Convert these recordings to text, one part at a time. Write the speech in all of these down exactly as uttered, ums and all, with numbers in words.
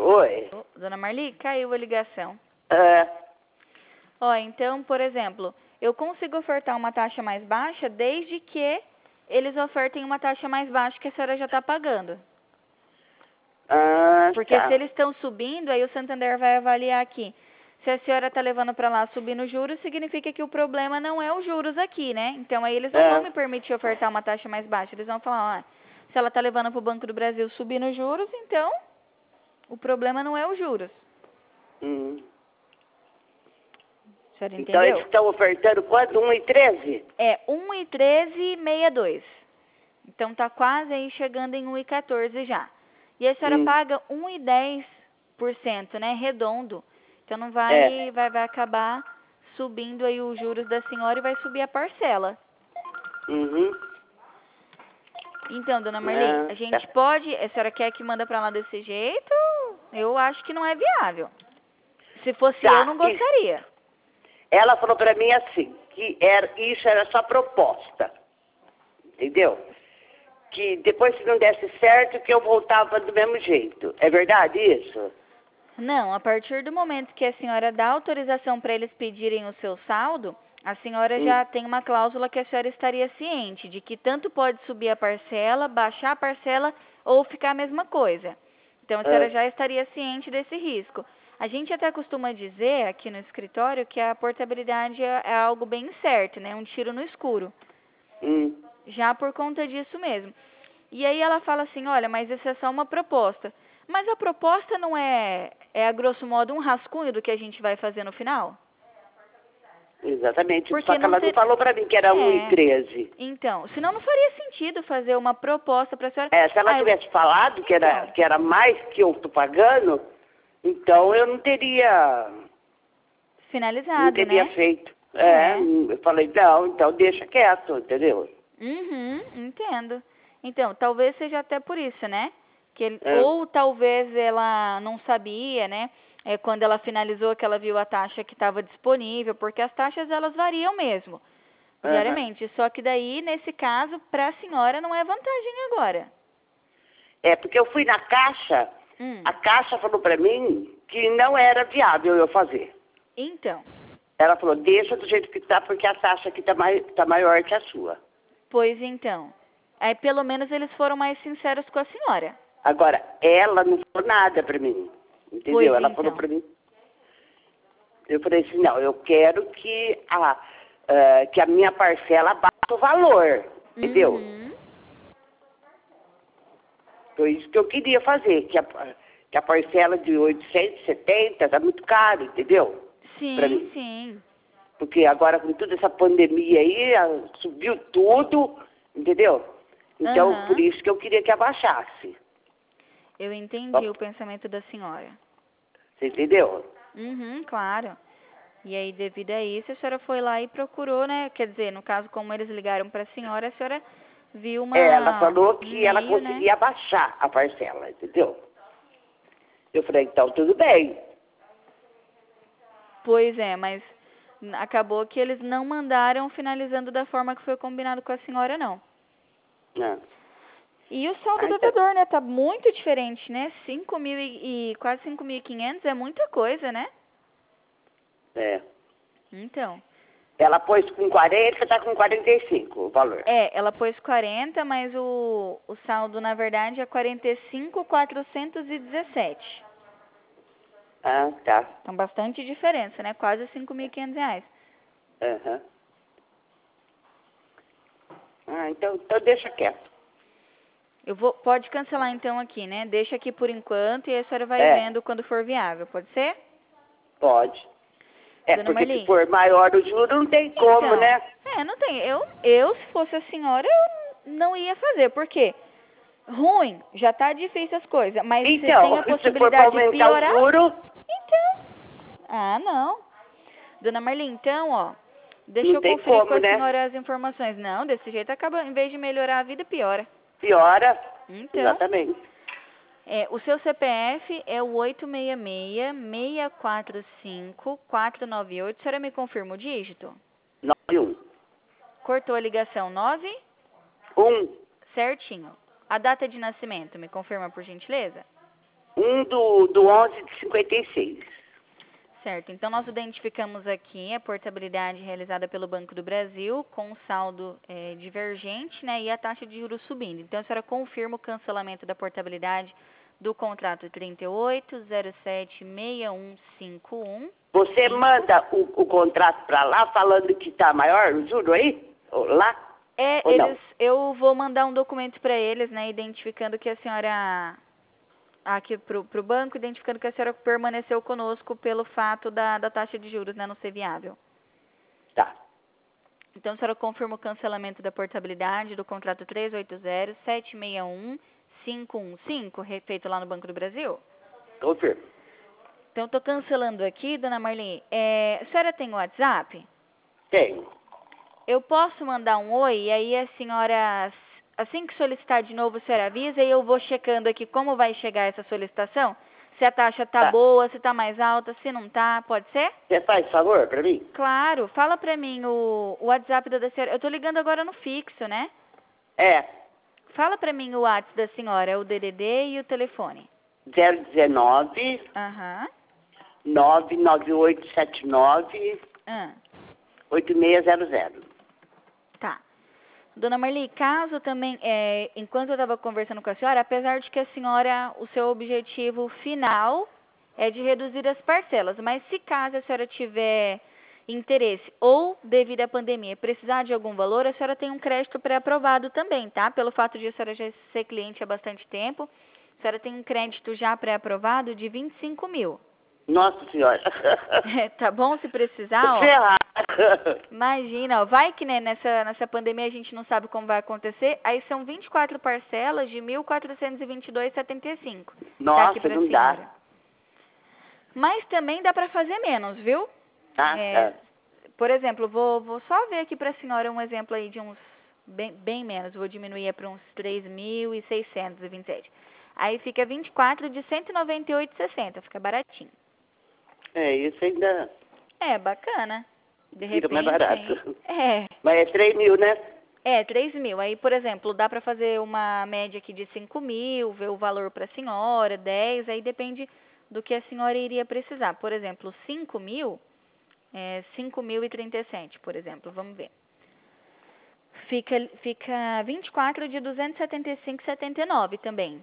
Oi. Ô, Dona Marli, caiu a ligação. É. Ó, então, por exemplo, eu consigo ofertar uma taxa mais baixa desde que eles ofertem uma taxa mais baixa que a senhora já está pagando. Ah, Porque tá. se eles estão subindo, aí o Santander vai avaliar aqui. Se a senhora está levando para lá subindo os juros, significa que o problema não é os juros aqui, né? Então aí eles não É. vão me permitir ofertar uma taxa mais baixa. Eles vão falar, ó, se ela está levando para o Banco do Brasil subindo os juros, então o problema não é os juros. Hum. A senhora Então eles entendeu? estão ofertando quanto? um e treze? É um e treze e sessenta e dois. Então tá quase aí chegando em um e quatorze já. E a senhora Hum. paga um e dez por cento, né? Redondo. Então não vai, É. vai, vai acabar subindo aí os juros da senhora e vai subir a parcela. Uhum. Então, dona Marli, Ah, a gente tá. pode... A senhora quer que manda pra lá desse jeito? Eu acho que não é viável. Se fosse Tá. eu, não gostaria. Ela falou pra mim assim, que era, isso era só proposta. Entendeu? Que depois, se não desse certo, que eu voltava do mesmo jeito. É verdade isso? Não, a partir do momento que a senhora dá autorização para eles pedirem o seu saldo, a senhora Hum. já tem uma cláusula que a senhora estaria ciente de que tanto pode subir a parcela, baixar a parcela ou ficar a mesma coisa. Então a senhora Ah, já estaria ciente desse risco. A gente até costuma dizer aqui no escritório que a portabilidade é é algo bem certo, né? Um tiro no escuro. hum. Já por conta disso mesmo. E aí ela fala assim, olha, mas isso é só uma proposta. Mas a proposta não é, é a grosso modo, um rascunho do que a gente vai fazer no final? Exatamente. Porque Só que não ela não ser... falou pra mim que era um e É, treze. então, senão não faria sentido fazer uma proposta para a senhora... É, se ela Ah, eu- tivesse falado que era, Então. que era mais que eu tô pagando, então eu não teria, não Finalizado, teria né? feito. É, É. eu falei, não, então deixa quieto, entendeu? Uhum, entendo. Então, talvez seja até por isso, né? Que ele, É. ou talvez ela não sabia, né? É, quando ela finalizou que ela viu a taxa que estava disponível, porque as taxas elas variam mesmo, Aham. diariamente. Só que daí, nesse caso, para a senhora não é vantagem agora. É, porque eu fui na caixa, Hum, a caixa falou pra mim que não era viável eu fazer. então, Ela falou, deixa do jeito que tá, porque a taxa aqui tá, mai, tá maior que a sua. pois então. Aí pelo menos eles foram mais sinceros com a senhora. Agora, ela não falou nada pra mim, entendeu? Pois Ela falou então. pra mim. Eu falei assim, não, eu quero que a, eh, que a minha parcela baixe o valor, entendeu? Uhum. Foi isso que eu queria fazer, que a, que a parcela de oitocentos e setenta tá muito caro, entendeu? Pra Sim, mim. sim. Porque agora com toda essa pandemia aí, a- subiu tudo, entendeu? Então, por Aham. isso que eu queria que abaixasse. Eu Ó, entendi o pensamento da senhora. você entendeu? Uhum, claro. E aí, devido a isso, a senhora foi lá e procurou, né? Quer dizer, no caso, como eles ligaram para a senhora, a senhora viu É, ela uma, falou um que ela meio, né? conseguia abaixar a parcela, entendeu? Eu falei, então tudo bem. Pois é, mas acabou que eles não mandaram finalizando da forma que foi combinado com a senhora, não. Não. E o saldo Ah, então, devedor, né? Tá muito diferente, né? Cinco mil e, e quase cinco mil e quinhentos é muita coisa, né? é. Então, Ela pôs com quarenta, tá com quarenta e cinco o valor. é, ela pôs quarenta, mas o, o saldo, na verdade, é quarenta e cinco mil quatrocentos e dezessete. Ah, tá. Então, bastante diferença, né? Quase cinco mil e quinhentos reais. Aham. Ah, então, então deixa quieto. Eu vou, pode cancelar então aqui, né? Deixa aqui por enquanto e a senhora vai É, vendo quando for viável, pode ser? pode. É, Dona porque se Marli? for maior o juro, não tem como, Então, né? é, não tem. Eu, eu, se fosse a senhora, eu não ia fazer. Por quê? Ruim, já tá difícil as coisas, mas se tem Então, a se for para possibilidade de aumentar o piorar, juro, então. Ah, não. Dona Marli, então, ó, deixa não eu tem conferir com como, a né? senhora as informações. Não, desse jeito acaba, em vez de melhorar a vida, piora. Piora. Então, Exatamente. é, o seu C P F é o oito seis seis, seis quatro cinco, quatro nove oito. A senhora me confirma o dígito? Nove um. Cortou a ligação nove? Um. Certinho. A data de nascimento, me confirma por gentileza? Um do, do onze de cinquenta e seis. Certo, então nós identificamos aqui a portabilidade realizada pelo Banco do Brasil com saldo é, divergente, né, e a taxa de juros subindo. Então a senhora confirma o cancelamento da portabilidade do contrato trinta e oito, zero sete, seis um cinco um. Você manda o, o contrato para lá falando que está maior o juro aí? Ou lá? É, Ou eles, não? eu vou mandar um documento para eles, né, identificando que a senhora, aqui para o banco, identificando que a senhora permaneceu conosco pelo fato da, da taxa de juros, né, não ser viável. Tá. Então, a senhora confirma o cancelamento da portabilidade do contrato três oito zero, sete seis um, cinco um cinco, feito lá no Banco do Brasil? Confirmo. Então, estou cancelando aqui, dona Marli. É, a senhora tem o WhatsApp? Tenho. Eu posso mandar um oi, e aí a senhora, assim que solicitar de novo, a senhora avisa, e eu vou checando aqui como vai chegar essa solicitação, se a taxa tá, Tá. boa, se tá mais alta, se não tá, pode ser? Você faz favor para mim? Claro, fala pra mim o, o WhatsApp da senhora. Eu tô ligando agora no fixo, né? É. Fala pra mim o WhatsApp da senhora, o D D D e o telefone. zero um nove, Aham. nove nove oito sete nove, Ah, oito seis zero zero. tá. Dona Marli, caso também, é, enquanto eu estava conversando com a senhora, apesar de que a senhora, o seu objetivo final é de reduzir as parcelas, mas se caso a senhora tiver interesse ou devido à pandemia precisar de algum valor, a senhora tem um crédito pré-aprovado também, tá? Pelo fato de a senhora já ser cliente há bastante tempo, a senhora tem um crédito já pré-aprovado de vinte e cinco mil. Nossa Senhora. Tá bom? Se precisar, ó. Ferrado. Imagina, ó, vai que né, nessa, nessa pandemia a gente não sabe como vai acontecer, aí são vinte e quatro parcelas de mil quatrocentos e vinte e dois reais e setenta e cinco centavos. Tá aqui Nossa, pra não senhora. dá. Mas também dá pra fazer menos, viu? Tá? É, Tá. por exemplo, vou, vou só ver aqui pra senhora um exemplo aí de uns bem, bem menos, vou diminuir para uns três mil seiscentos e vinte e sete. Aí fica vinte e quatro de cento e noventa e oito reais e sessenta centavos, fica baratinho. É, isso ainda É, bacana. De fica mais repente, barato. hein? É. Mas é três mil, né? É, três mil. Aí, por exemplo, dá para fazer uma média aqui de cinco mil, ver o valor para a senhora, dez, aí depende do que a senhora iria precisar. Por exemplo, cinco mil, é cinco mil e trinta e sete, por exemplo, vamos ver. Fica, fica vinte e quatro de duzentos e setenta e cinco reais e setenta e nove também.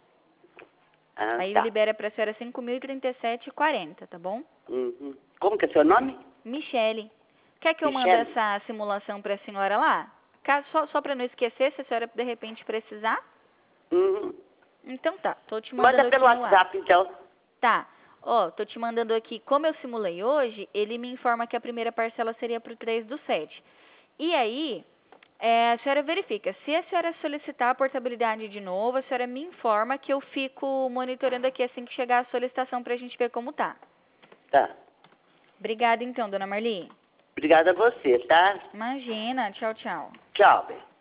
Ah, Aí tá. libera para a senhora cinco mil e trinta e sete reais e quarenta, tá bom? Uhum. Como que é seu nome? Michele, quer que eu mande Michele? essa simulação para a senhora lá? Caso, só só para não esquecer, se a senhora de repente precisar. Uhum. Então tá, tô te mandando Manda aqui pelo no WhatsApp. WhatsApp, então. Tá, ó, tô te mandando aqui, como eu simulei hoje, ele me informa que a primeira parcela seria pro três do sete. E aí, é, a senhora verifica, se a senhora solicitar a portabilidade de novo, a senhora me informa que eu fico monitorando aqui assim que chegar a solicitação pra gente ver como tá. Tá. Obrigada então, dona Marli. Obrigada a você, tá? Imagina, tchau, tchau. Tchau, bem.